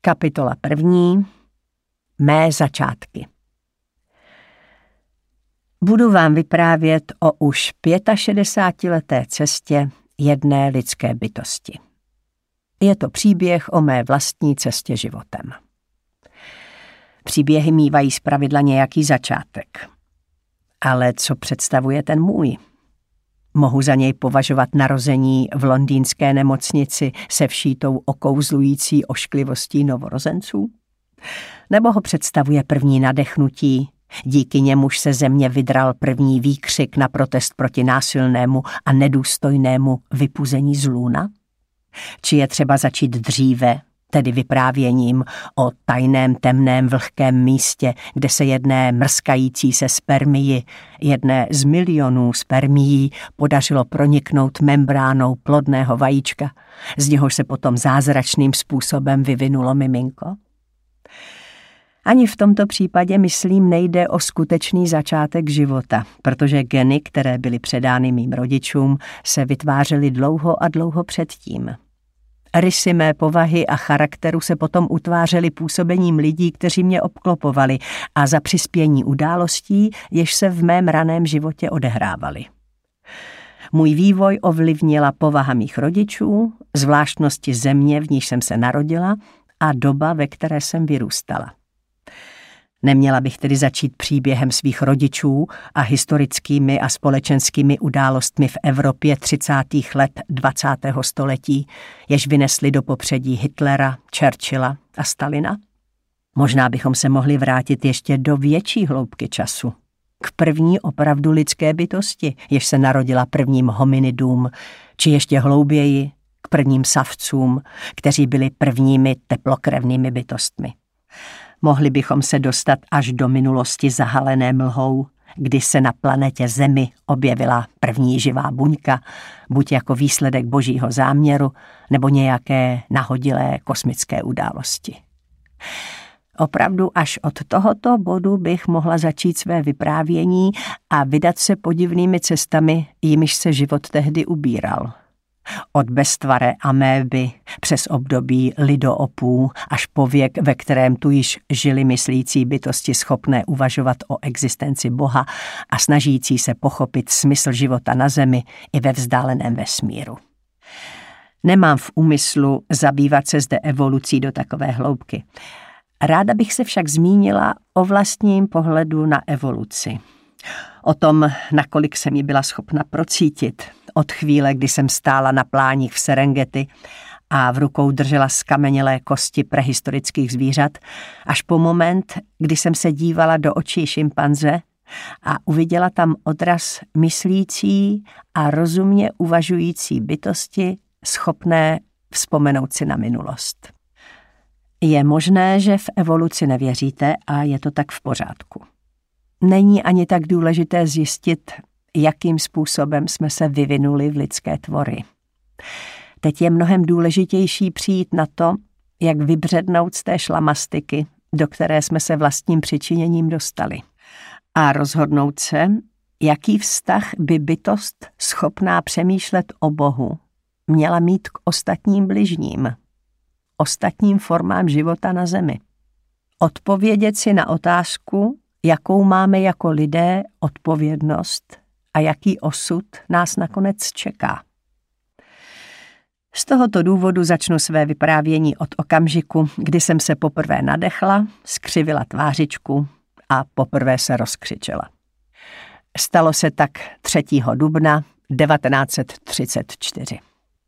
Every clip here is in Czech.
Kapitola 1. Mé začátky. Budu vám vyprávět o už 65leté cestě jedné lidské bytosti. Je to příběh o mé vlastní cestě životem. Příběhy mívají zpravidla nějaký začátek. Ale co představuje ten můj? Mohu za něj považovat narození v londýnské nemocnici se vší tou okouzlující ošklivostí novorozenců? Nebo ho představuje první nadechnutí, díky němuž se ze mě vydral první výkřik na protest proti násilnému a nedůstojnému vypuzení z lůna? Či je třeba začít dříve, tedy vyprávěním o tajném temném vlhkém místě, kde se jedné mrskající se spermii, jedné z milionů spermií, podařilo proniknout membránou plodného vajíčka, z něhož se potom zázračným způsobem vyvinulo miminko? Ani v tomto případě, myslím, nejde o skutečný začátek života, protože geny, které byly předány mým rodičům, se vytvářely dlouho a dlouho předtím. Rysy mé povahy a charakteru se potom utvářely působením lidí, kteří mě obklopovali, a za přispění událostí, jež se v mém raném životě odehrávaly. Můj vývoj ovlivnila povaha mých rodičů, zvláštnosti země, v níž jsem se narodila, a doba, ve které jsem vyrůstala. Neměla bych tedy začít příběhem svých rodičů a historickými a společenskými událostmi v Evropě 30. let 20. století, jež vynesly do popředí Hitlera, Churchilla a Stalina? Možná bychom se mohli vrátit ještě do větší hloubky času, k první opravdu lidské bytosti, jež se narodila prvním hominidům, či ještě hlouběji k prvním savcům, kteří byli prvními teplokrevnými bytostmi. Mohli bychom se dostat až do minulosti zahalené mlhou, kdy se na planetě Zemi objevila první živá buňka, buď jako výsledek božího záměru, nebo nějaké nahodilé kosmické události. Opravdu až od tohoto bodu bych mohla začít své vyprávění a vydat se podivnými cestami, jimiž se život tehdy ubíral. Od beztvaré améby přes období lidoopů až po věk, ve kterém tu již žili myslící bytosti schopné uvažovat o existenci Boha a snažící se pochopit smysl života na Zemi i ve vzdáleném vesmíru. Nemám v úmyslu zabývat se zde evolucí do takové hloubky. Ráda bych se však zmínila o vlastním pohledu na evoluci. O tom, nakolik jsem ji byla schopna procítit od chvíle, kdy jsem stála na pláních v Serengeti a v rukou držela skamenělé kosti prehistorických zvířat, až po moment, kdy jsem se dívala do očí šimpanze a uviděla tam odraz myslící a rozumně uvažující bytosti, schopné vzpomenout si na minulost. Je možné, že v evoluci nevěříte a je to tak v pořádku. Není ani tak důležité zjistit, jakým způsobem jsme se vyvinuli v lidské tvory. Teď je mnohem důležitější přijít na to, jak vybřednout z té šlamastyky, do které jsme se vlastním přičiněním dostali. A rozhodnout se, jaký vztah by bytost schopná přemýšlet o Bohu měla mít k ostatním bližním, ostatním formám života na Zemi. Odpovědět si na otázku, jakou máme jako lidé odpovědnost a jaký osud nás nakonec čeká. Z tohoto důvodu začnu své vyprávění od okamžiku, kdy jsem se poprvé nadechla, skřivila tvářičku a poprvé se rozkřičela. Stalo se tak 3. dubna 1934.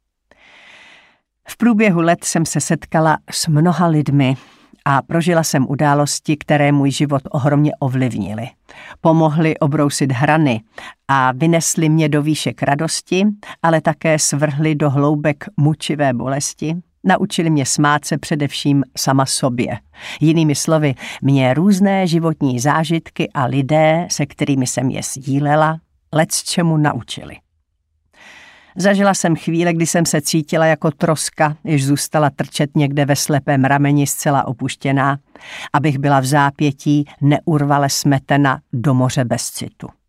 V průběhu let jsem se setkala s mnoha lidmi a prožila jsem události, které můj život ohromně ovlivnily. Pomohly obrousit hrany a vynesly mě do výšek radosti, ale také svrhly do hloubek mučivé bolesti. Naučili mě smát se především sama sobě. Jinými slovy, mě různé životní zážitky a lidé, se kterými jsem je sdílela, lecčemu naučili. Zažila jsem chvíle, kdy jsem se cítila jako troska, jež zůstala trčet někde ve slepém rameni zcela opuštěná, abych byla v zápětí neurvale smetena do moře bez citu.